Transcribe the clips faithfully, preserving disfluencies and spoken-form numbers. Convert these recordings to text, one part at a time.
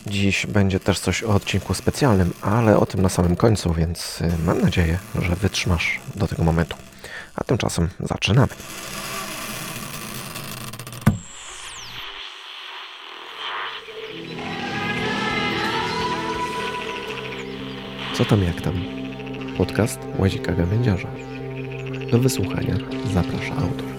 Dziś będzie też coś o odcinku specjalnym, ale o tym na samym końcu, więc mam nadzieję, że wytrzymasz do tego momentu. A tymczasem zaczynamy. Co tam jak tam? Podcast Łazika Gawędziarza. Do wysłuchania zaprasza autor.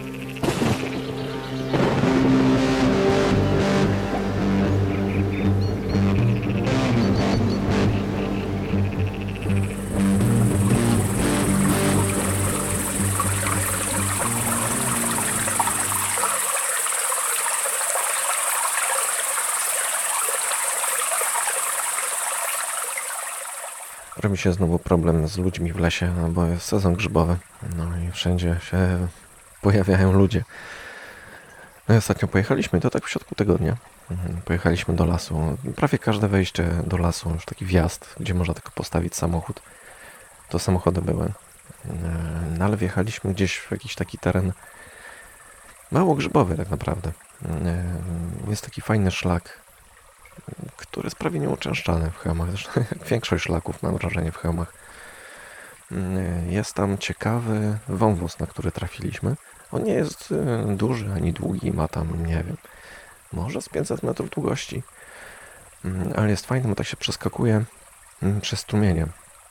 Robi się znowu problem z ludźmi w lesie, no bo jest sezon grzybowy, no i wszędzie się pojawiają ludzie. No i ostatnio pojechaliśmy, to tak w środku tygodnia, pojechaliśmy do lasu. Prawie każde wejście do lasu, już taki wjazd, gdzie można tylko postawić samochód, to samochody były. No ale wjechaliśmy gdzieś w jakiś taki teren mało grzybowy tak naprawdę. Jest taki fajny szlak, który jest prawie nieuczęszczany w Chełmach. Zresztą jak większość szlaków, mam wrażenie, w Chełmach. Jest tam ciekawy wąwóz, na który trafiliśmy. On nie jest duży ani długi, ma tam, nie wiem, może z pięćset metrów długości. Ale jest fajny, bo tak się przeskakuje przez strumienie,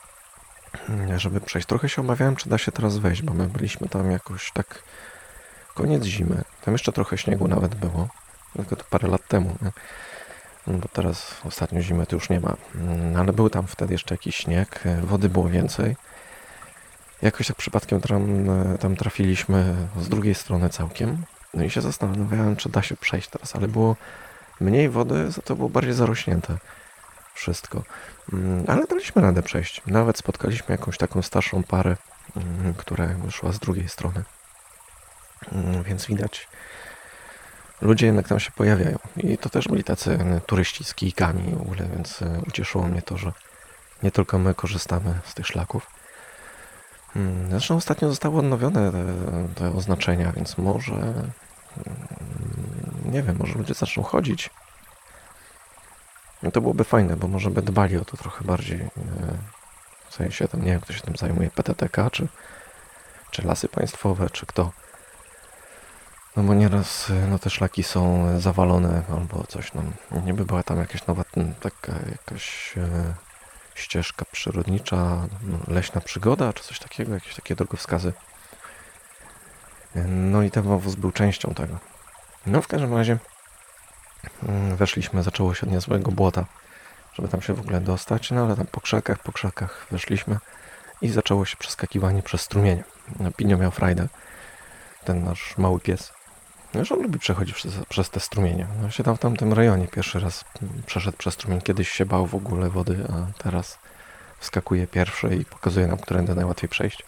żeby przejść. Trochę się obawiałem, czy da się teraz wejść, bo my byliśmy tam jakoś tak koniec zimy. Tam jeszcze trochę śniegu nawet było, tylko to parę lat temu, nie? Bo teraz ostatnio zimy to już nie ma, ale był tam wtedy jeszcze jakiś śnieg, wody było więcej. Jakoś tak przypadkiem tam, tam trafiliśmy z drugiej strony całkiem, no i się zastanawiałem, czy da się przejść teraz, ale było mniej wody, za to było bardziej zarośnięte wszystko. Ale daliśmy radę przejść. Nawet spotkaliśmy jakąś taką starszą parę, która wyszła z drugiej strony, więc widać, ludzie jednak tam się pojawiają. I to też byli tacy turyści z kijkami w ogóle, więc ucieszyło mnie to, że nie tylko my korzystamy z tych szlaków. Zresztą ostatnio zostały odnowione te, te oznaczenia, więc może, nie wiem, może ludzie zaczną chodzić. I to byłoby fajne, bo może by dbali o to trochę bardziej. W sensie tam, nie wiem, kto się tym zajmuje, P T T K, czy, czy Lasy Państwowe, czy kto. No bo nieraz no, te szlaki są zawalone albo coś, no niby była tam jakaś nowa, taka jakaś e, ścieżka przyrodnicza, no, leśna przygoda, czy coś takiego, jakieś takie drogowskazy. No i ten wąwóz był częścią tego. No w każdym razie weszliśmy, zaczęło się od niezłego błota, żeby tam się w ogóle dostać, no ale tam po krzakach, po krzakach weszliśmy i zaczęło się przeskakiwanie przez strumienie. No, Pinio miał frajdę, ten nasz mały pies. No, że on lubi przechodzić przez, przez te strumienie. No, się tam w tamtym rejonie pierwszy raz przeszedł przez strumień. Kiedyś się bał w ogóle wody, a teraz wskakuje pierwszy i pokazuje nam, którędy najłatwiej przejść.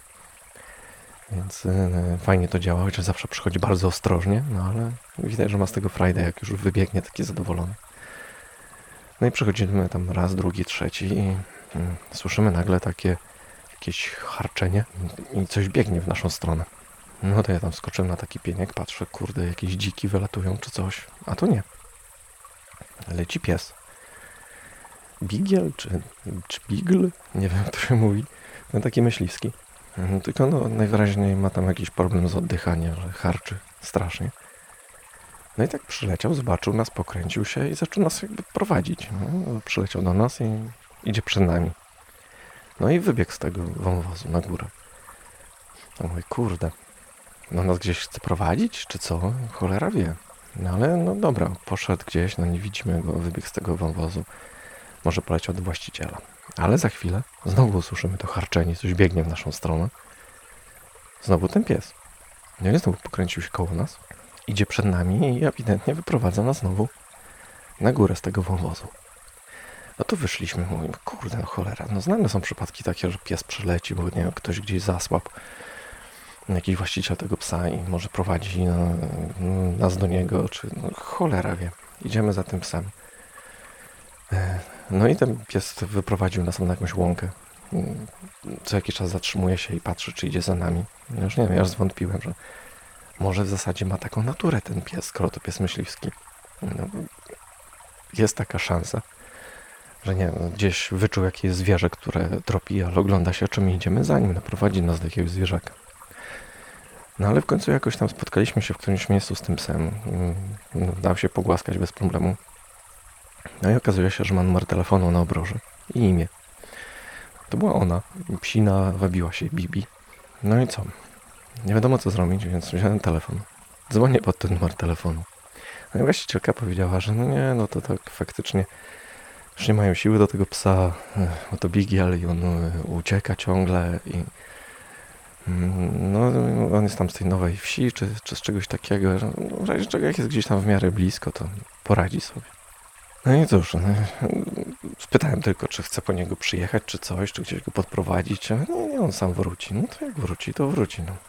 Więc yy, fajnie to działa, chociaż zawsze przychodzi bardzo ostrożnie, no ale widać, że ma z tego frajdę, jak już wybiegnie taki zadowolony. No i przechodzimy tam raz, drugi, trzeci i yy, słyszymy nagle takie jakieś harczenie i coś biegnie w naszą stronę. No to ja tam skoczyłem na taki pieniek, patrzę, kurde, jakieś dziki wylatują czy coś, a to nie. Leci pies. Bigiel czy, czy bigl? Nie wiem, jak to się mówi. No taki myśliwski. No, tylko no, najwyraźniej ma tam jakiś problem z oddychaniem, że harczy strasznie. No i tak przyleciał, zobaczył nas, pokręcił się i zaczął nas jakby prowadzić. No, przyleciał do nas i idzie przed nami. No i wybiegł z tego wąwozu na górę. No mówię, kurde. No nas gdzieś chce prowadzić, czy co? Cholera wie. No ale no dobra, poszedł gdzieś, no nie widzimy go, wybiegł z tego wąwozu. Może poleciał do właściciela. Ale za chwilę znowu usłyszymy to harczenie, coś biegnie w naszą stronę. Znowu ten pies. No i znowu pokręcił się koło nas. Idzie przed nami i ewidentnie wyprowadza nas znowu na górę z tego wąwozu. No to wyszliśmy, mówimy, kurde, no cholera. No znane są przypadki takie, że pies przyleci, bo nie wiem, ktoś gdzieś zasłabł. Jakiś właściciel tego psa i może prowadzi no, nas do niego, czy no, cholera wie. Idziemy za tym psem. No i ten pies wyprowadził nas na jakąś łąkę. Co jakiś czas zatrzymuje się i patrzy, czy idzie za nami. Ja już nie wiem, ja już zwątpiłem, że może w zasadzie ma taką naturę ten pies, skoro to pies myśliwski. No, jest taka szansa. że nie wiem, gdzieś wyczuł jakieś zwierzę, które tropi, ale ogląda się, czy my idziemy za nim, naprowadzi nas do jakiegoś zwierzaka. No ale w końcu jakoś tam spotkaliśmy się w którymś miejscu z tym psem. Mm, Dał się pogłaskać bez problemu. No i okazuje się, że ma numer telefonu na obroży i imię. To była ona. Psina wabiła się Bibi. No i co? Nie wiadomo co zrobić, więc wziąłem telefon. Dzwonię pod ten numer telefonu. No i właścicielka powiedziała, że no nie, no to tak faktycznie już nie mają siły do tego psa, bo to Bigi, ale on ucieka ciągle i no on jest tam z tej nowej wsi, czy, czy z czegoś takiego, że w razie czego jak jest gdzieś tam w miarę blisko, to poradzi sobie. No i cóż, no, spytałem tylko, czy chce po niego przyjechać, czy coś, czy gdzieś go podprowadzić, a nie, nie, on sam wróci. No to jak wróci, to wróci, no.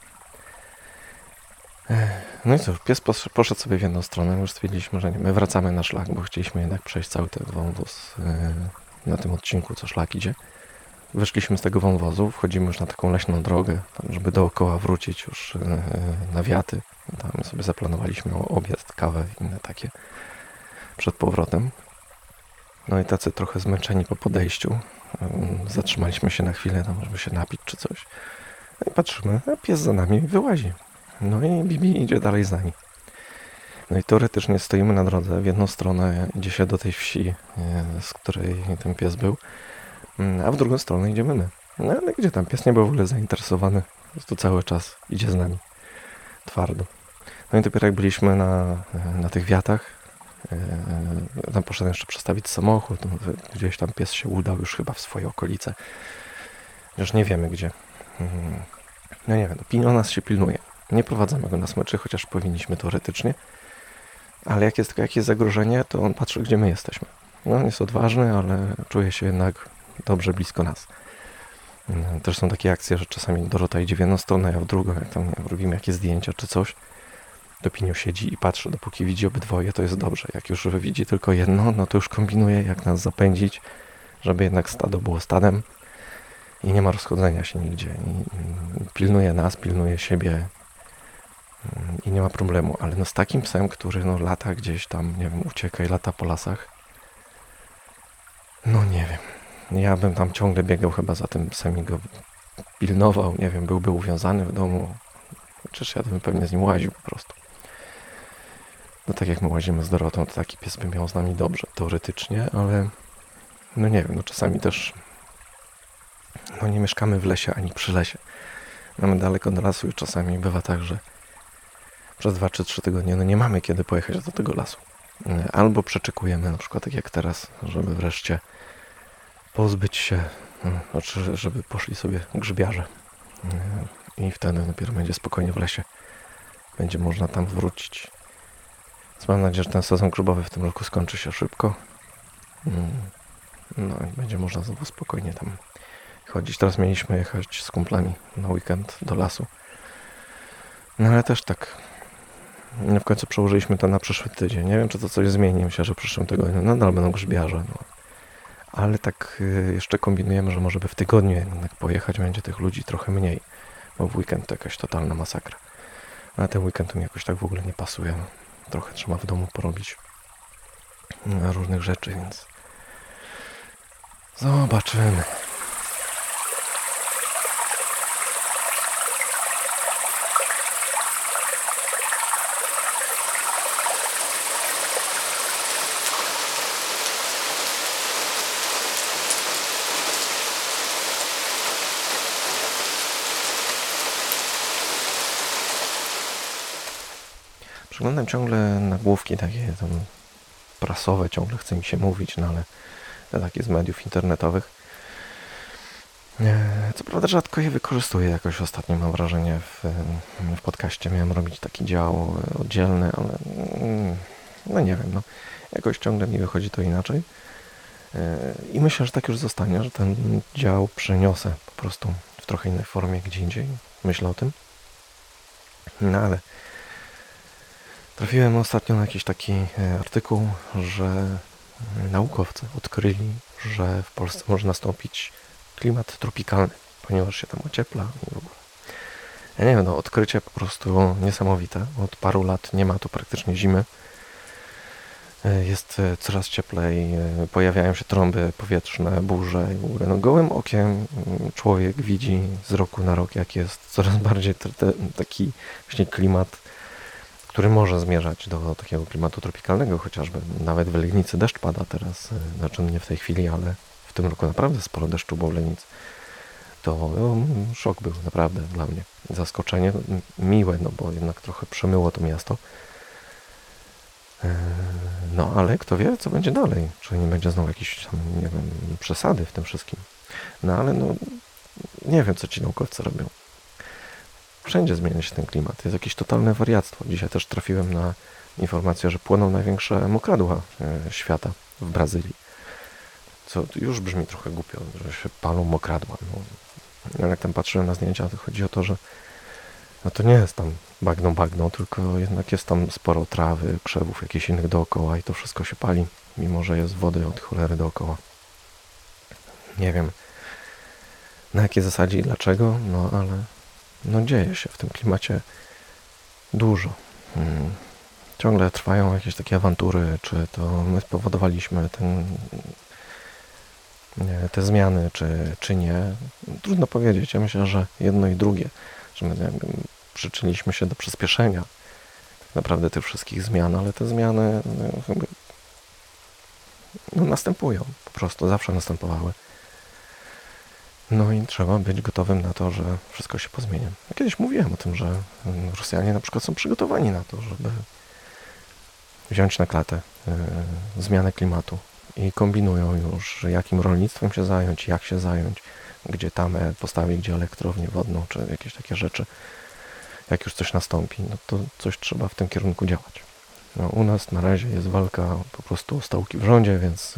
No i cóż, pies poszedł sobie w jedną stronę, już stwierdziliśmy, że nie, my wracamy na szlak, bo chcieliśmy jednak przejść cały ten wąwóz na tym odcinku, co szlak idzie. Wyszliśmy z tego wąwozu, wchodzimy już na taką leśną drogę, żeby dookoła wrócić już na wiaty. Tam sobie zaplanowaliśmy obiad, kawę i inne takie przed powrotem. No i tacy trochę zmęczeni po podejściu. Zatrzymaliśmy się na chwilę, tam, żeby się napić czy coś. No i patrzymy, a pies za nami wyłazi. No i Bibi idzie dalej za nami. No i teoretycznie stoimy na drodze. W jedną stronę idzie się do tej wsi, z której ten pies był, a w drugą stronę idziemy my. No ale gdzie tam? Pies nie był w ogóle zainteresowany. Po prostu cały czas idzie z nami. Twardo. No i dopiero jak byliśmy na, na tych wiatach, tam poszedłem jeszcze przestawić samochód. Gdzieś tam pies się udał już chyba w swoje okolice. Już nie wiemy gdzie. No nie wiem, no, o nas się pilnuje. Nie prowadzamy go na smyczy, chociaż powinniśmy teoretycznie. Ale jak jest jakieś zagrożenie, to on patrzy, gdzie my jesteśmy. No, on jest odważny, ale czuje się jednak dobrze blisko nas. Też są takie akcje, że czasami Dorota idzie w jedną stronę, a w drugą, jak tam nie wiem, robimy jakieś zdjęcia czy coś, to Pinio siedzi i patrzy, dopóki widzi obydwoje, to jest dobrze. Jak już widzi tylko jedno, no to już kombinuje, jak nas zapędzić, żeby jednak stado było stadem i nie ma rozchodzenia się nigdzie. I pilnuje nas, pilnuje siebie i nie ma problemu. Ale no z takim psem, który no lata gdzieś tam, nie wiem, ucieka i lata po lasach, no nie wiem. Ja bym tam ciągle biegał chyba za tym psem i go pilnował, nie wiem, byłby uwiązany w domu. Chociaż ja bym pewnie z nim łaził po prostu. No tak jak my łazimy z Dorotą, to taki pies by miał z nami dobrze, teoretycznie, ale no nie wiem, no czasami też no nie mieszkamy w lesie ani przy lesie. Mamy daleko do lasu i czasami bywa tak, że przez dwa czy trzy tygodnie no nie mamy kiedy pojechać do tego lasu. Albo przeczekujemy, na przykład tak jak teraz, żeby wreszcie pozbyć się, znaczy żeby poszli sobie grzybiarze i wtedy dopiero będzie spokojnie w lesie. Będzie można tam wrócić. Więc mam nadzieję, że ten sezon grzybowy w tym roku skończy się szybko. No i będzie można znowu spokojnie tam chodzić. Teraz mieliśmy jechać z kumplami na weekend do lasu. No ale też tak w końcu przełożyliśmy to na przyszły tydzień. Nie wiem, czy to coś zmieni. Myślę, że w przyszłym tygodniu nadal będą grzybiarze. No. Ale tak jeszcze kombinujemy, że może by w tygodniu jednak pojechać, będzie tych ludzi trochę mniej. Bo w weekend to jakaś totalna masakra. A ten weekend mi jakoś tak w ogóle nie pasuje. Trochę trzeba w domu porobić różnych rzeczy, więc zobaczymy. Przeglądam ciągle nagłówki takie tam prasowe, ciągle chce mi się mówić, no ale te takie z mediów internetowych. Co prawda rzadko je wykorzystuję jakoś ostatnio, mam wrażenie, w, w podcaście miałem robić taki dział oddzielny, ale no nie wiem, no jakoś ciągle mi wychodzi to inaczej. I myślę, że tak już zostanie, że ten dział przeniosę po prostu w trochę innej formie gdzie indziej. Myślę o tym. No ale trafiłem ostatnio na jakiś taki artykuł, że naukowcy odkryli, że w Polsce może nastąpić klimat tropikalny, ponieważ się tam ociepla i w ogóle. Ja nie wiem, no odkrycie po prostu niesamowite. Od paru lat nie ma tu praktycznie zimy. E, Jest e, coraz cieplej, e, pojawiają się trąby powietrzne, burze i w ogóle. No, gołym okiem mm, człowiek widzi z roku na rok, jak jest coraz bardziej te, te, taki właśnie klimat, który może zmierzać do takiego klimatu tropikalnego chociażby. Nawet w Legnicy deszcz pada teraz, e, znaczy nie w tej chwili, ale w tym roku naprawdę sporo deszczu było w Legnicy. To no, szok był naprawdę dla mnie. Zaskoczenie m- miłe, no bo jednak trochę przemyło to miasto. E, No ale kto wie, co będzie dalej. Czy nie będzie znowu jakiejś tam, nie wiem, przesady w tym wszystkim. No ale no, nie wiem, co ci naukowcy robią. Wszędzie zmienia się ten klimat. Jest jakieś totalne wariactwo. Dzisiaj też trafiłem na informację, że płoną największe mokradła e, świata w Brazylii. Co już brzmi trochę głupio, że się palą mokradła. No, ale jak tam patrzyłem na zdjęcia, to chodzi o to, że no to nie jest tam bagno bagno, tylko jednak jest tam sporo trawy, krzewów, jakichś innych dookoła i to wszystko się pali, mimo że jest wody od cholery dookoła. Nie wiem na jakiej zasadzie i dlaczego, no ale no dzieje się w tym klimacie dużo. Hmm. Ciągle trwają jakieś takie awantury, czy to my spowodowaliśmy ten, nie, te zmiany, czy, czy nie. Trudno powiedzieć. Ja myślę, że jedno i drugie, że my jakby przyczyniliśmy się do przyspieszenia tak naprawdę tych wszystkich zmian, ale te zmiany no, jakby, no, następują, po prostu zawsze następowały. No i trzeba być gotowym na to, że wszystko się pozmienia. Ja kiedyś mówiłem o tym, że mm, Rosjanie na przykład są przygotowani na to, żeby wziąć na klatę y, zmianę klimatu i kombinują już, jakim rolnictwem się zająć, jak się zająć, gdzie tamę postawić, gdzie elektrownię wodną, czy jakieś takie rzeczy. Jak już coś nastąpi, no to coś trzeba w tym kierunku działać. No, u nas na razie jest walka po prostu o stołki w rządzie, więc...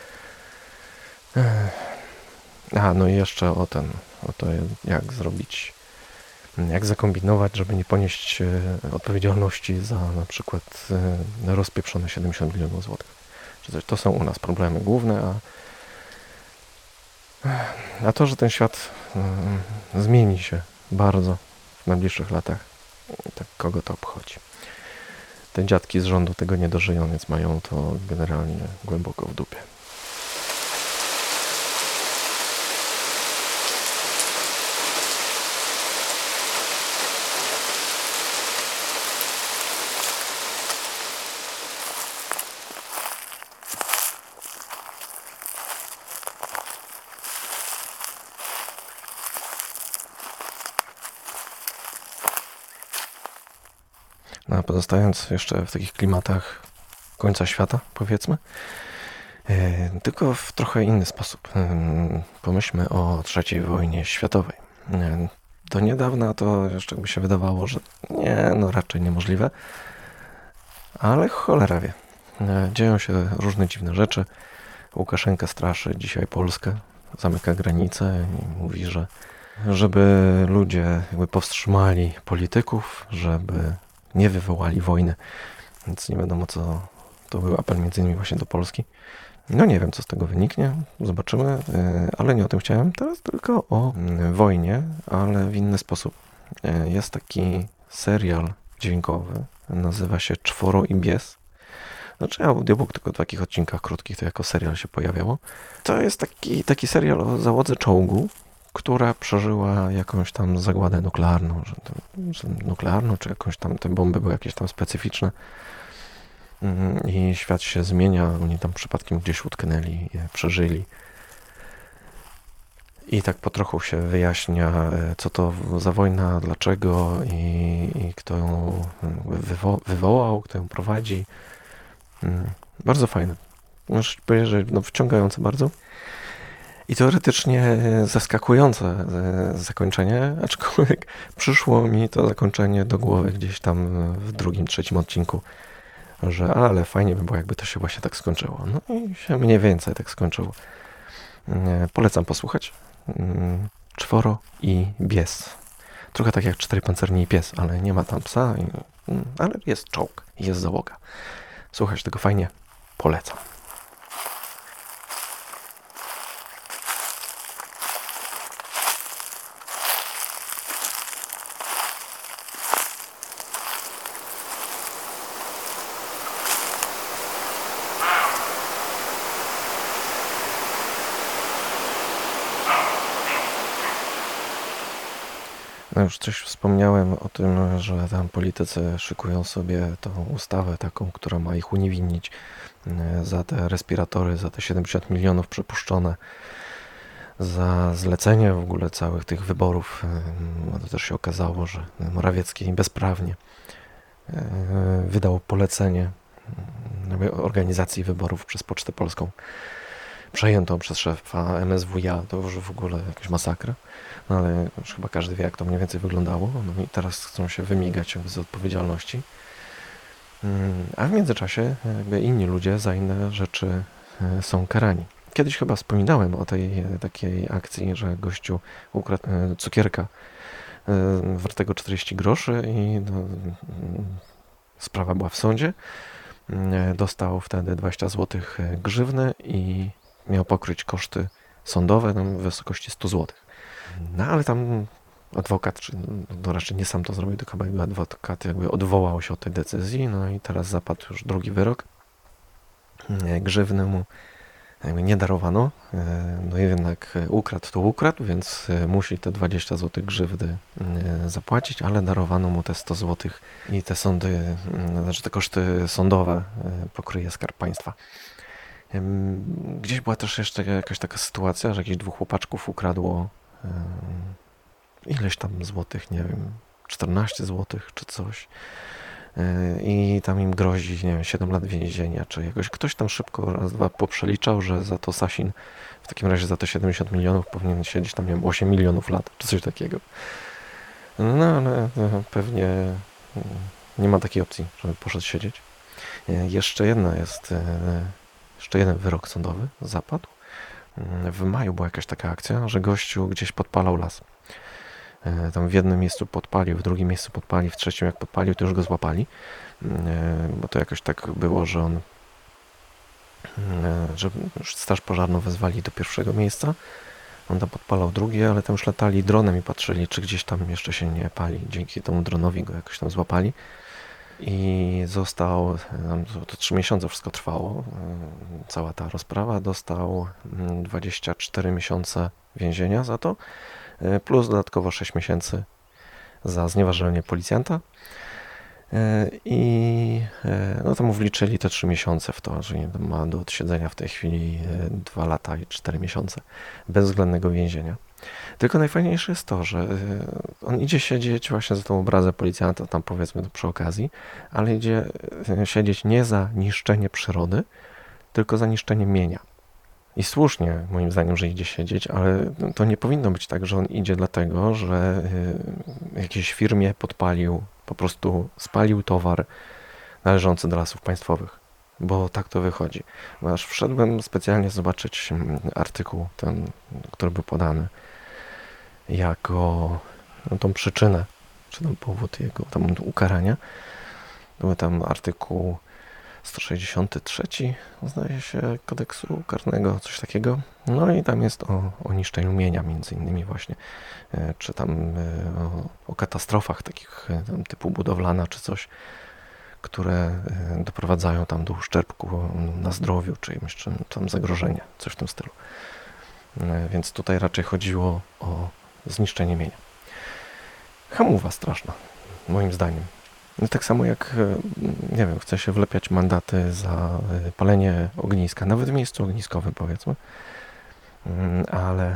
A, no i jeszcze o ten, o to jak zrobić, jak zakombinować, żeby nie ponieść odpowiedzialności za na przykład rozpieprzone siedemdziesiąt milionów złotych. To są u nas problemy główne, a, a to, że ten świat zmieni się bardzo w najbliższych latach, tak kogo to obchodzi. Te dziadki z rządu tego nie dożyją, więc mają to generalnie głęboko w dupie. No, a pozostając jeszcze w takich klimatach końca świata, powiedzmy, e, tylko w trochę inny sposób. E, pomyślmy o trzeciej wojnie światowej. E, do niedawna to jeszcze by się wydawało, że nie, no raczej niemożliwe, ale cholera wie. E, dzieją się różne dziwne rzeczy. Łukaszenka straszy dzisiaj Polskę, zamyka granice i mówi, że żeby ludzie jakby powstrzymali polityków, żeby nie wywołali wojny. Więc nie wiadomo, co to był apel między innymi właśnie do Polski. No nie wiem, co z tego wyniknie. Zobaczymy, ale nie o tym chciałem. Teraz tylko o wojnie, ale w inny sposób. Jest taki serial dźwiękowy, nazywa się Czworo i Bies. Znaczy audiobook tylko w takich odcinkach krótkich, to jako serial się pojawiało. To jest taki, taki serial o załodze czołgu, która przeżyła jakąś tam zagładę nuklearną, że, to, że nuklearną, czy jakąś tam, te bomby były jakieś tam specyficzne i świat się zmienia, oni tam przypadkiem gdzieś utknęli, przeżyli. I tak po trochu się wyjaśnia, co to za wojna, dlaczego i, i kto ją wywo- wywołał, kto ją prowadzi. Bardzo fajne. Muszę powiedzieć, że no, wciągające bardzo. I teoretycznie zaskakujące zakończenie, aczkolwiek przyszło mi to zakończenie do głowy gdzieś tam w drugim, trzecim odcinku, że ale fajnie by było, jakby to się właśnie tak skończyło. No i się mniej więcej tak skończyło. Polecam posłuchać. Czworo i Bies. Trochę tak jak Cztery pancerni i pies, ale nie ma tam psa, ale jest czołg, jest załoga. Słuchać tego fajnie, polecam. No już coś wspomniałem o tym, że tam politycy szykują sobie tą ustawę taką, która ma ich uniewinnić e, za te respiratory, za te siedemdziesiąt milionów przepuszczone, za zlecenie w ogóle całych tych wyborów. E, No to też się okazało, że Morawiecki bezprawnie e, wydał polecenie e, organizacji wyborów przez Pocztę Polską, przejętą przez szefa M S W iA. To już w ogóle jakaś masakra. No ale już chyba każdy wie, jak to mniej więcej wyglądało. No i teraz chcą się wymigać z odpowiedzialności. Mm, A w międzyczasie jakby inni ludzie za inne rzeczy e, są karani. Kiedyś chyba wspominałem o tej e, takiej akcji, że gościu ukradł e, cukierka e, wartego czterdzieści groszy i no, mm, sprawa była w sądzie. E, Dostał wtedy dwadzieścia złotych grzywny i miał pokryć koszty sądowe tam w wysokości sto złotych. No ale tam adwokat, czy no raczej nie sam to zrobił, tylko chyba jakby adwokat jakby odwołał się od tej decyzji, no i teraz zapadł już drugi wyrok. Grzywny mu jakby nie darowano, no i jednak ukradł to ukradł, więc musi te dwadzieścia złotych grzywny zapłacić, ale darowano mu te sto złotych i te sądy, znaczy te koszty sądowe pokryje Skarb Państwa. Gdzieś była też jeszcze jakaś taka sytuacja, że jakichś dwóch chłopaczków ukradło ileś tam złotych, nie wiem, czternaście złotych czy coś. I tam im grozi, nie wiem, siedem lat więzienia, czy jakoś ktoś tam szybko raz, dwa poprzeliczał, że za to Sasin w takim razie za te siedemdziesiąt milionów powinien siedzieć tam, nie wiem, osiem milionów lat, czy coś takiego. No ale pewnie nie ma takiej opcji, żeby poszedł siedzieć. Jeszcze jedna jest, jeszcze jeden wyrok sądowy zapadł. W maju była jakaś taka akcja, że gościu gdzieś podpalał las. Tam w jednym miejscu podpalił, w drugim miejscu podpalił, w trzecim jak podpalił, to już go złapali. Bo to jakoś tak było, że on, że już straż pożarną wezwali do pierwszego miejsca. On tam podpalał drugie, ale tam już latali dronem i patrzyli, czy gdzieś tam jeszcze się nie pali. Dzięki temu dronowi go jakoś tam złapali. I został, to, to trzy miesiące wszystko trwało, cała ta rozprawa, dostał dwadzieścia cztery miesiące więzienia za to, plus dodatkowo sześć miesięcy za znieważenie policjanta. I no to mu wliczyli te trzy miesiące w to, że ma do odsiedzenia w tej chwili dwa lata i cztery miesiące bezwzględnego więzienia. Tylko najfajniejsze jest to, że on idzie siedzieć właśnie za tą obrazę policjanta, tam powiedzmy to przy okazji, ale idzie siedzieć nie za niszczenie przyrody, tylko za niszczenie mienia. I słusznie moim zdaniem, że idzie siedzieć, ale to nie powinno być tak, że on idzie dlatego, że jakiejś firmie podpalił, po prostu spalił towar należący do Lasów Państwowych. Bo tak to wychodzi. Bo aż wszedłem specjalnie zobaczyć artykuł ten, który był podany jako no, tą przyczynę, czy tam powód jego tam ukarania. Był tam artykuł sto sześćdziesiąty trzeci, zdaje się, kodeksu karnego, coś takiego. No i tam jest o, o niszczeniu mienia między innymi właśnie, czy tam o, o katastrofach takich tam typu budowlana, czy coś, które doprowadzają tam do uszczerbku na zdrowiu, czy jakimś czym, tam zagrożenia, coś w tym stylu. Więc tutaj raczej chodziło o zniszczenie mienia. Hamuwa straszna, moim zdaniem. No tak samo jak, nie wiem, chce się wlepiać mandaty za palenie ogniska, nawet w miejscu ogniskowym powiedzmy, ale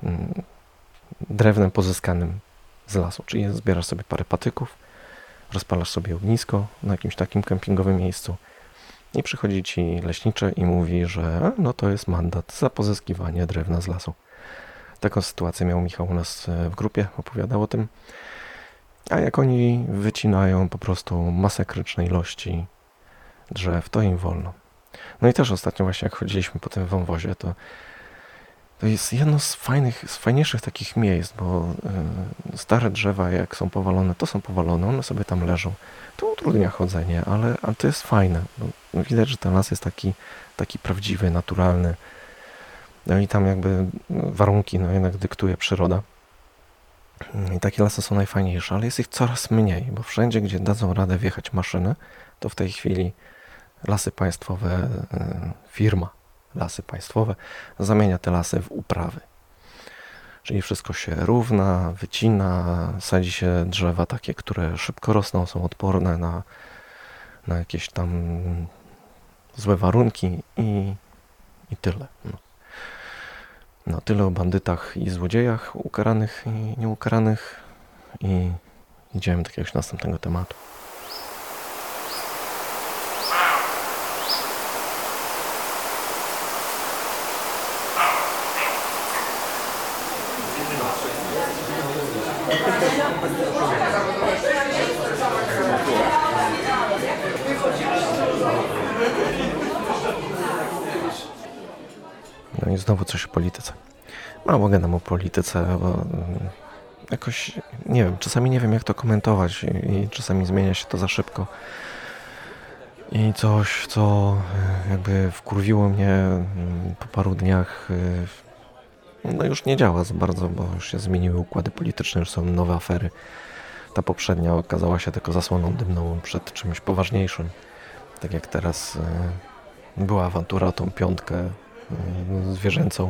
drewnem pozyskanym z lasu, czyli zbierasz sobie parę patyków, rozpalasz sobie ognisko na jakimś takim kempingowym miejscu i przychodzi ci leśniczy i mówi, że no to jest mandat za pozyskiwanie drewna z lasu. Taką sytuację miał Michał u nas w grupie, opowiadał o tym. A jak oni wycinają po prostu masakryczne ilości drzew, to im wolno. No i też ostatnio właśnie jak chodziliśmy po tym wąwozie, to to jest jedno z fajnych, z fajniejszych takich miejsc, bo y, stare drzewa jak są powalone, to są powalone, one sobie tam leżą. To utrudnia chodzenie, ale, ale to jest fajne. No, widać, że ten las jest taki, taki prawdziwy, naturalny. No i tam jakby warunki no, jednak dyktuje przyroda. I takie lasy są najfajniejsze, ale jest ich coraz mniej, bo wszędzie, gdzie dadzą radę wjechać maszyny, to w tej chwili Lasy Państwowe, firma Lasy Państwowe zamienia te lasy w uprawy. Czyli wszystko się równa, wycina, sadzi się drzewa takie, które szybko rosną, są odporne na, na jakieś tam złe warunki i, i tyle. No. No, tyle o bandytach i złodziejach ukaranych i nieukaranych i idziemy do jakiegoś następnego tematu. No i znowu coś o polityce. Mało gadam o polityce, bo jakoś, nie wiem, czasami nie wiem jak to komentować i, i czasami zmienia się to za szybko. I coś, co jakby wkurwiło mnie po paru dniach, no już nie działa za bardzo, bo już się zmieniły układy polityczne, już są nowe afery. Ta poprzednia okazała się tylko zasłoną dymną przed czymś poważniejszym. Tak jak teraz była awantura o tą piątkę zwierzęcą.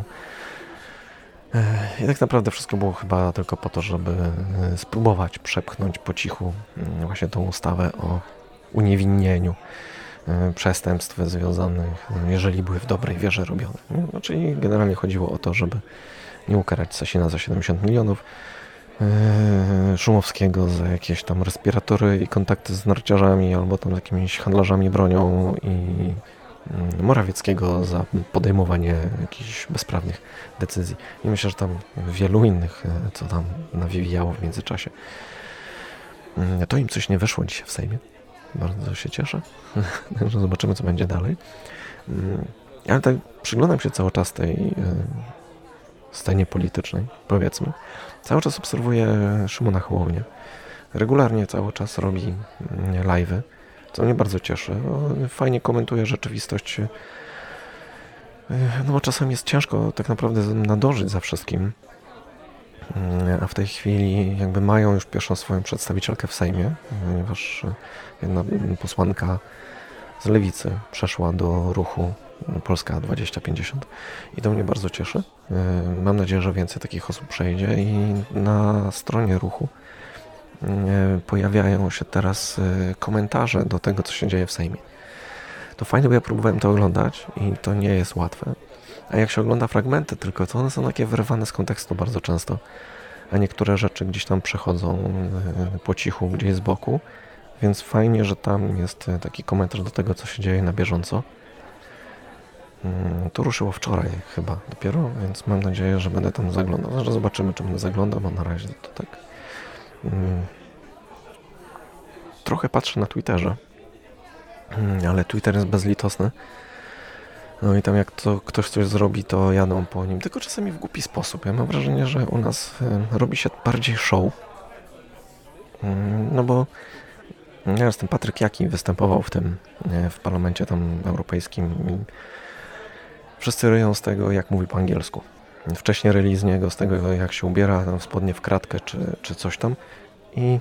I tak naprawdę wszystko było chyba tylko po to, żeby spróbować przepchnąć po cichu właśnie tą ustawę o uniewinnieniu przestępstw związanych, jeżeli były w dobrej wierze robione. No, czyli generalnie chodziło o to, żeby nie ukarać Sasina za siedemdziesiąt milionów, Szumowskiego za jakieś tam respiratory i kontakty z narciarzami albo tam z jakimiś handlarzami bronią i Morawieckiego za podejmowanie jakichś bezprawnych decyzji. I myślę, że tam wielu innych, co tam nawijało w międzyczasie. To im coś nie wyszło dzisiaj w Sejmie. Bardzo się cieszę. Zobaczymy, co będzie dalej. Ale tak przyglądam się cały czas tej scenie politycznej, powiedzmy. Cały czas obserwuję Szymona Hołownię. Regularnie cały czas robi live'y, co mnie bardzo cieszy. Fajnie komentuje rzeczywistość, no bo czasem jest ciężko tak naprawdę nadążyć za wszystkim. A w tej chwili jakby mają już pierwszą swoją przedstawicielkę w Sejmie, ponieważ jedna posłanka z Lewicy przeszła do ruchu Polska dwadzieścia pięćdziesiąt i to mnie bardzo cieszy. Mam nadzieję, że więcej takich osób przejdzie i na stronie ruchu pojawiają się teraz komentarze do tego, co się dzieje w Sejmie. To fajne, bo ja próbowałem to oglądać i to nie jest łatwe. A jak się ogląda fragmenty tylko, to one są takie wyrwane z kontekstu bardzo często, a niektóre rzeczy gdzieś tam przechodzą po cichu, gdzieś z boku, więc fajnie, że tam jest taki komentarz do tego, co się dzieje na bieżąco. To ruszyło wczoraj chyba dopiero, więc mam nadzieję, że będę tam zaglądał. Zresztą zobaczymy, czy będę zaglądał, bo na razie to tak. Trochę patrzę na Twitterze, ale Twitter jest bezlitosny. No i tam jak to ktoś coś zrobi, to jadą po nim, tylko czasami w głupi sposób. Ja mam wrażenie, że u nas robi się bardziej show. No bo ja jestem Patryk Jaki, występował w tym, w parlamencie tam europejskim i wszyscy ryją z tego, jak mówi po angielsku. Wcześniej ryli z niego, z tego, jak się ubiera, tam spodnie w kratkę czy, czy coś tam. I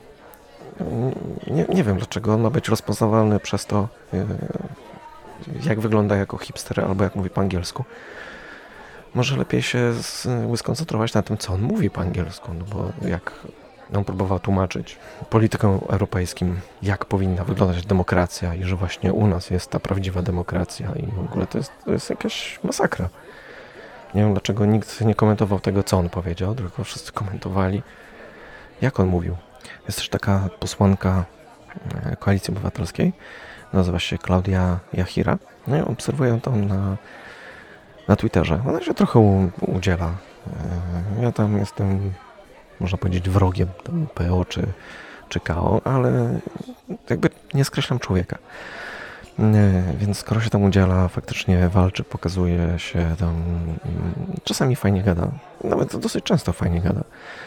nie, nie wiem, dlaczego on ma być rozpoznawalny przez to, jak wygląda jako hipster albo jak mówi po angielsku. Może lepiej się skoncentrować na tym, co on mówi po angielsku, no bo jak on próbował tłumaczyć politykom europejskim, jak powinna wyglądać demokracja i że właśnie u nas jest ta prawdziwa demokracja i w ogóle to jest, to jest jakaś masakra. Nie wiem, dlaczego nikt nie komentował tego, co on powiedział, tylko wszyscy komentowali, jak on mówił. Jest też taka posłanka Koalicji Obywatelskiej, nazywa się Klaudia Jachira. No i obserwuję tam na, na Twitterze. Ona się trochę u, udziela. Ja tam jestem, można powiedzieć, wrogiem tam P O czy, czy K O, ale jakby nie skreślam człowieka. Więc skoro się tam udziela, faktycznie walczy, pokazuje się tam, czasami fajnie gada, nawet dosyć często fajnie gada,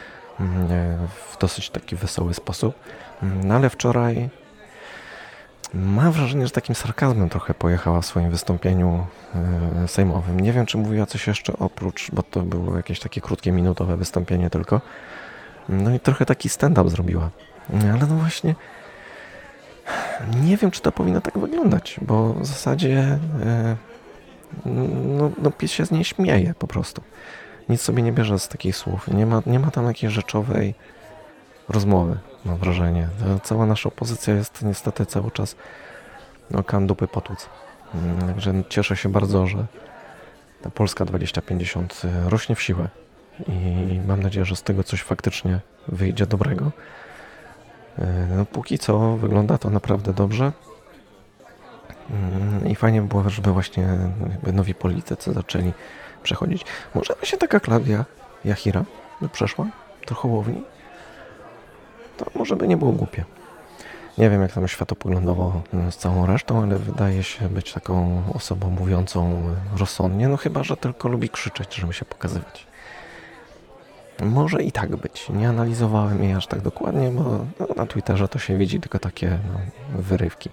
w dosyć taki wesoły sposób. No ale wczoraj mam wrażenie, że takim sarkazmem trochę pojechała w swoim wystąpieniu yy, sejmowym. Nie wiem, czy mówiła coś jeszcze oprócz, bo to było jakieś takie krótkie, minutowe wystąpienie tylko. No i trochę taki stand-up zrobiła. Ale no właśnie, nie wiem, czy to powinno tak wyglądać, bo w zasadzie yy, no, no PiS się z niej śmieje po prostu. nic sobie nie bierze z takich słów. Nie ma, nie ma tam jakiejś rzeczowej rozmowy, mam wrażenie. Cała nasza opozycja jest niestety cały czas no, kan dupy potłuc. Także cieszę się bardzo, że ta Polska dwadzieścia pięćdziesiąt rośnie w siłę i mam nadzieję, że z tego coś faktycznie wyjdzie dobrego. No, póki co wygląda to naprawdę dobrze i fajnie by było, żeby właśnie jakby nowi politycy zaczęli przechodzić. Może właśnie taka Klaudia Jachira by przeszła do Hołowni? To może by nie było głupie. Nie wiem, jak tam światopoglądowo z całą resztą, ale wydaje się być taką osobą mówiącą rozsądnie, no chyba, że tylko lubi krzyczeć, żeby się pokazywać. Może i tak być. Nie analizowałem jej aż tak dokładnie, bo no, na Twitterze to się widzi tylko takie no, wyrywki.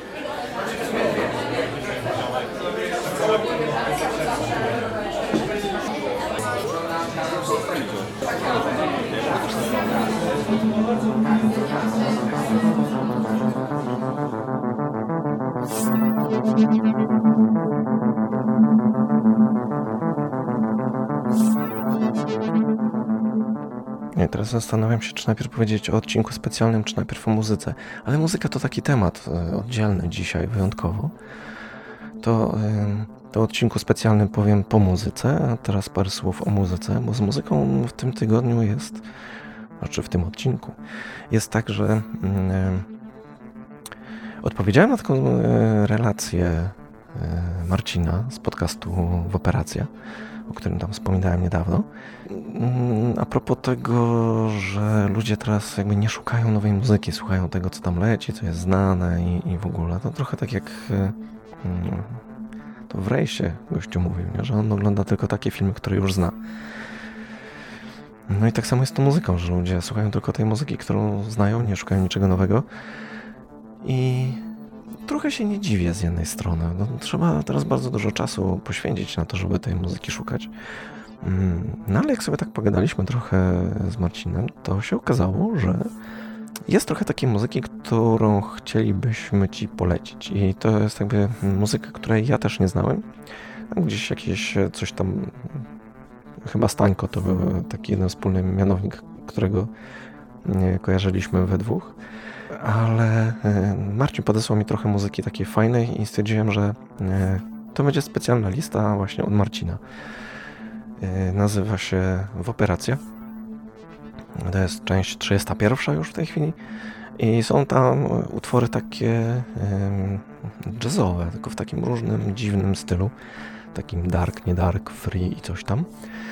Nie, teraz zastanawiam się, czy najpierw powiedzieć o odcinku specjalnym, czy najpierw o muzyce. Ale muzyka to taki temat oddzielny dzisiaj wyjątkowo. To, to o odcinku specjalnym powiem po muzyce, a teraz parę słów o muzyce, bo z muzyką w tym tygodniu jest, znaczy w tym odcinku, jest tak, że mm, odpowiedziałem na taką e, relację e, Marcina z podcastu Woperacja, o którym tam wspominałem niedawno. A propos tego, że ludzie teraz jakby nie szukają nowej muzyki, słuchają tego, co tam leci, co jest znane i, i w ogóle. To trochę tak jak no, to w Rejsie gościu mówił, nie? Że on ogląda tylko takie filmy, które już zna. No i tak samo jest z tą muzyką, że ludzie słuchają tylko tej muzyki, którą znają, nie szukają niczego nowego. I trochę się nie dziwię z jednej strony. No, trzeba teraz bardzo dużo czasu poświęcić na to, żeby tej muzyki szukać. No ale jak sobie tak pogadaliśmy trochę z Marcinem, to się okazało, że jest trochę takiej muzyki, którą chcielibyśmy Ci polecić. I to jest jakby muzyka, której ja też nie znałem. Gdzieś jakieś coś tam, chyba Stańko to był taki jeden wspólny mianownik, którego kojarzyliśmy we dwóch. Ale Marcin podesłał mi trochę muzyki takiej fajnej i stwierdziłem, że to będzie specjalna lista właśnie od Marcina. Nazywa się Woperacja. To jest część trzydziesta pierwsza już w tej chwili. I są tam utwory takie jazzowe, tylko w takim różnym, dziwnym stylu. Takim dark, nie dark, free i coś tam.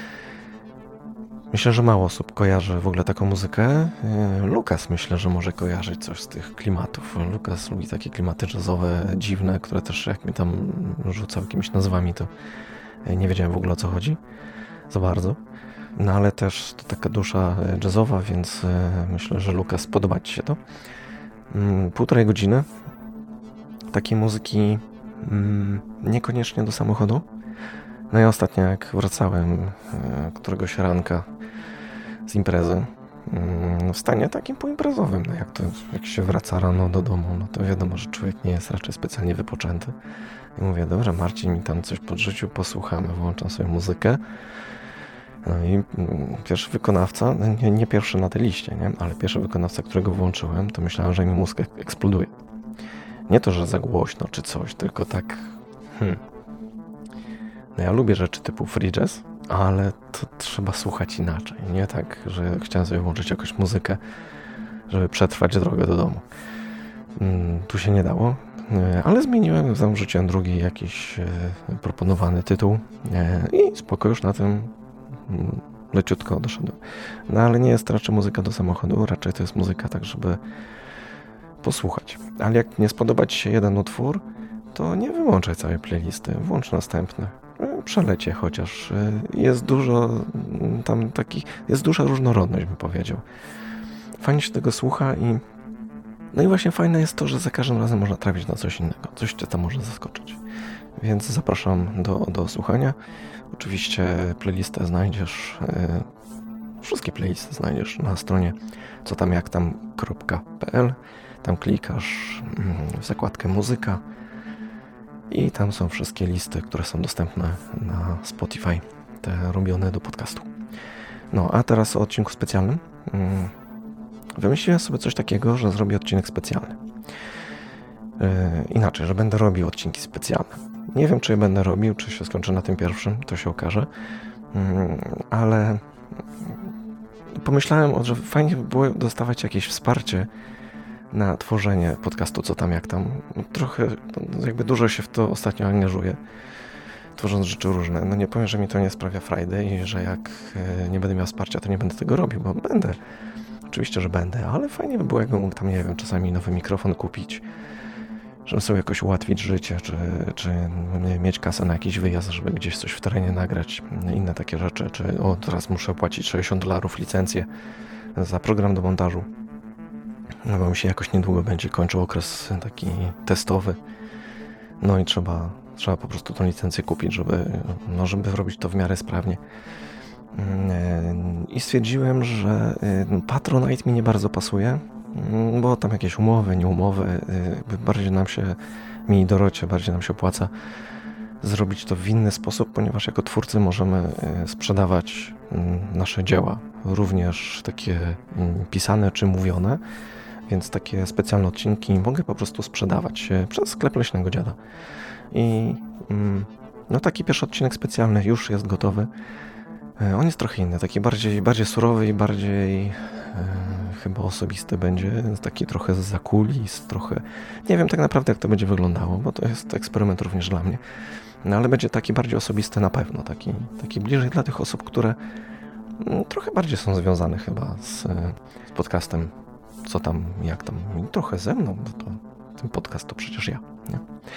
Myślę, że mało osób kojarzy w ogóle taką muzykę. Lukas myślę, że może kojarzyć coś z tych klimatów. Lukas lubi takie klimaty jazzowe, dziwne, które też jak mnie tam rzucał jakimiś nazwami, to nie wiedziałem w ogóle o co chodzi. Za bardzo. No ale też to taka dusza jazzowa, więc myślę, że Lukas spodoba Ci się to. Półtorej godziny takiej muzyki niekoniecznie do samochodu. No i ostatnio jak wracałem któregoś ranka z imprezy, w stanie takim poimprezowym, no jak to jak się wraca rano do domu, no to wiadomo, że człowiek nie jest raczej specjalnie wypoczęty. I mówię, dobrze, Marcin mi tam coś podrzucił, posłuchamy, włączam sobie muzykę. No i pierwszy wykonawca, nie, nie pierwszy na tej liście, nie? Ale pierwszy wykonawca, którego włączyłem, to myślałem, że mi mózg eksploduje. Nie to, że za głośno czy coś, tylko tak... Hmm. No ja lubię rzeczy typu free jazz, ale to trzeba słuchać inaczej. Nie tak, że chciałem sobie włączyć jakąś muzykę, żeby przetrwać drogę do domu. Hmm, tu się nie dało, ale zmieniłem, tam wrzuciłem drugi jakiś proponowany tytuł i spoko, już na tym leciutko doszedłem. No ale nie jest raczej muzyka do samochodu, raczej to jest muzyka tak, żeby posłuchać. Ale jak nie spodoba Ci się jeden utwór, to nie wyłączaj całej playlisty, włącz następny. Przelecie chociaż. Jest dużo tam takich, jest duża różnorodność, bym powiedział. Fajnie się tego słucha i no i właśnie fajne jest to, że za każdym razem można trafić na coś innego. Coś Cię tam może zaskoczyć. Więc zapraszam do, do słuchania. Oczywiście playlistę znajdziesz, yy, wszystkie playlisty znajdziesz na stronie cotamjaktam kropka pe el. Tam klikasz yy, w zakładkę muzyka i tam są wszystkie listy, które są dostępne na Spotify. te robione do podcastu. No, a teraz o odcinku specjalnym. Wymyśliłem sobie coś takiego, że zrobię odcinek specjalny. Yy, inaczej, że będę robił odcinki specjalne. Nie wiem, czy je będę robił, czy się skończę na tym pierwszym, to się okaże. Yy, ale pomyślałem, że fajnie by było dostawać jakieś wsparcie na tworzenie podcastu, co tam, jak tam. Trochę, jakby dużo się w to ostatnio angażuję, tworząc rzeczy różne. No nie powiem, że mi to nie sprawia frajdy i że jak nie będę miał wsparcia, to nie będę tego robił, bo będę. Oczywiście, że będę, ale fajnie by było, jakbym mógł tam, nie wiem, czasami nowy mikrofon kupić, żeby sobie jakoś ułatwić życie, czy, czy mieć kasę na jakiś wyjazd, żeby gdzieś coś w terenie nagrać, inne takie rzeczy, czy o, teraz muszę płacić sześćdziesiąt dolarów licencję za program do montażu, no bo mi się jakoś niedługo będzie kończył okres taki testowy, no i trzeba, trzeba po prostu tą licencję kupić, żeby, no, żeby robić to w miarę sprawnie. I stwierdziłem, że Patronite mi nie bardzo pasuje, bo tam jakieś umowy, nie umowy, bardziej nam się, mi i Dorocie, bardziej nam się opłaca zrobić to w inny sposób, ponieważ jako twórcy możemy sprzedawać nasze dzieła, również takie pisane czy mówione, więc takie specjalne odcinki mogę po prostu sprzedawać przez sklep Leśnego Dziada. I no taki pierwszy odcinek specjalny już jest gotowy. On jest trochę inny, taki bardziej, bardziej surowy i bardziej e, chyba osobisty będzie, taki trochę zza kulis, trochę, nie wiem tak naprawdę jak to będzie wyglądało, bo to jest eksperyment również dla mnie, no ale będzie taki bardziej osobisty na pewno, taki, taki bliżej dla tych osób, które no, trochę bardziej są związane chyba z, z podcastem, co tam, jak tam, i trochę ze mną, bo to ten podcast to przecież ja, nie?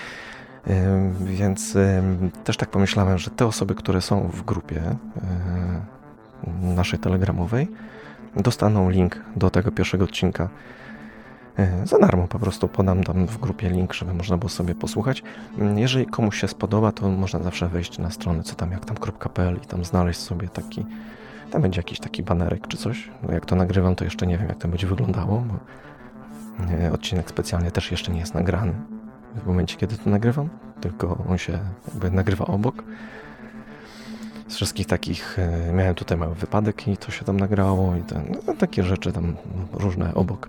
Więc też tak pomyślałem, że te osoby, które są w grupie naszej telegramowej, dostaną link do tego pierwszego odcinka za darmo. Po prostu podam tam w grupie link, żeby można było sobie posłuchać. Jeżeli komuś się spodoba, to można zawsze wejść na stronę co tam jak tam kropka pe el i tam znaleźć sobie taki, tam będzie jakiś taki banerek czy coś. Jak to nagrywam, to jeszcze nie wiem, jak to będzie wyglądało, bo odcinek specjalnie też jeszcze nie jest nagrany w momencie, kiedy to nagrywam, tylko on się jakby nagrywa obok. Z wszystkich takich, miałem tutaj mały wypadek i to się tam nagrało i ten, no, takie rzeczy tam różne obok.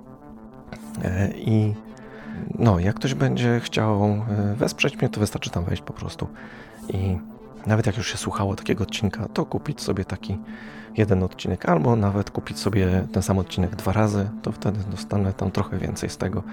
I no, jak ktoś będzie chciał wesprzeć mnie, to wystarczy tam wejść po prostu. I nawet jak już się słuchało takiego odcinka, to kupić sobie taki jeden odcinek, albo nawet kupić sobie ten sam odcinek dwa razy, to wtedy dostanę tam trochę więcej z tego.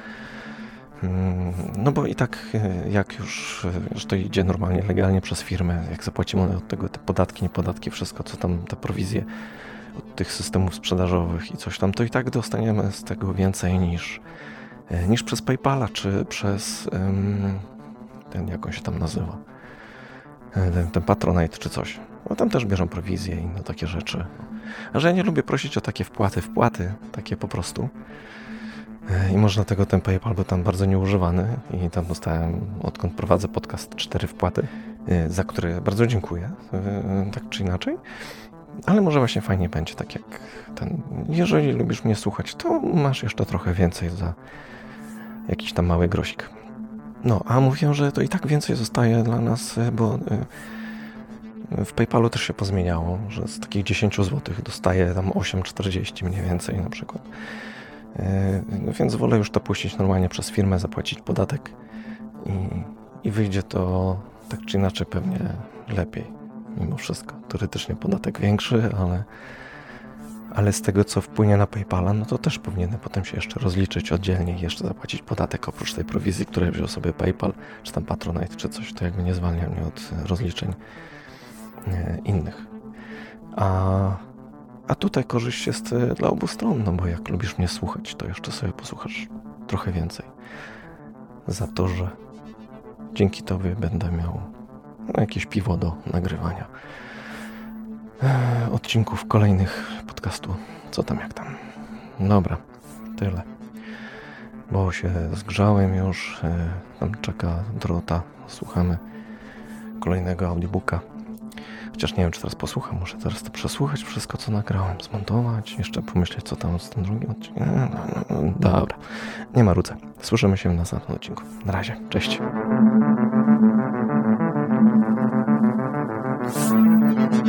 No bo i tak jak już, już to idzie normalnie, legalnie przez firmę, jak zapłacimy od tego te podatki, nie podatki, wszystko co tam, te prowizje od tych systemów sprzedażowych i coś tam, to i tak dostaniemy z tego więcej niż, niż przez PayPala, czy przez ten, jak on się tam nazywa, ten, ten Patronite czy coś. Bo tam też bierzą prowizje i inne takie rzeczy. A że ja nie lubię prosić o takie wpłaty, wpłaty, takie po prostu. I można tego ten PayPal był tam bardzo nieużywany i tam dostałem, odkąd prowadzę podcast, cztery wpłaty, za które bardzo dziękuję, tak czy inaczej. Ale może właśnie fajnie będzie, tak jak ten, jeżeli lubisz mnie słuchać, to masz jeszcze trochę więcej za jakiś tam mały grosik. No, a mówię, że to i tak więcej zostaje dla nas, bo w PayPalu też się pozmieniało, że z takich dziesięć złotych dostaję tam osiem czterdzieści mniej więcej na przykład. No więc wolę już to puścić normalnie przez firmę, zapłacić podatek i, i wyjdzie to tak czy inaczej pewnie lepiej mimo wszystko. Teoretycznie podatek większy, ale, ale z tego co wpłynie na PayPala, no to też powinienem potem się jeszcze rozliczyć oddzielnie i jeszcze zapłacić podatek oprócz tej prowizji, której wziął sobie PayPal, czy tam Patronite, czy coś, to jakby nie zwalnia mnie od rozliczeń innych. A A tutaj korzyść jest dla obu stron, no bo jak lubisz mnie słuchać, to jeszcze sobie posłuchasz trochę więcej. Za to, że dzięki tobie będę miał no, jakieś piwo do nagrywania eee, odcinków kolejnych podcastu. Co tam, jak tam. Dobra, tyle. Bo się zgrzałem już, eee, tam czeka Dorota, słuchamy kolejnego audiobooka. Chociaż nie wiem, czy teraz posłucham, muszę teraz to przesłuchać wszystko, co nagrałem, zmontować, jeszcze pomyśleć, co tam z tym drugim odcinkiem. No, no, no, dobra, nie ma ruce. Słyszymy się w następnym odcinku. Na razie, cześć.